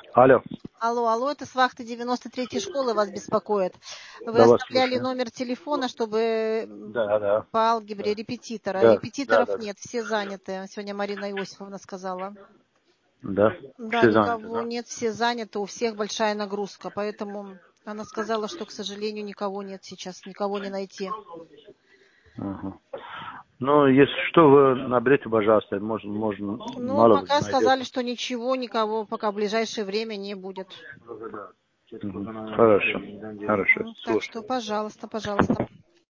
Алло. Алло, это с вахты 93-й школы вас беспокоит. Вы Да, вас оставляли слушаю. номер телефона, чтобы Да. по алгебре репетитора. Да. Репетиторов нет, все заняты. Сегодня Марина Иосифовна сказала. Да. Да, Все заняты, никого да? нет, все заняты, у всех большая нагрузка. Поэтому она сказала, что, к сожалению, никого нет сейчас, никого не найти. Ага. Ну, если что, вы наберите, пожалуйста. Можно, Ну, мало пока сказали, найдется. что ничего, никого пока в ближайшее время не будет. Хорошо. Так что, Слушаю. пожалуйста.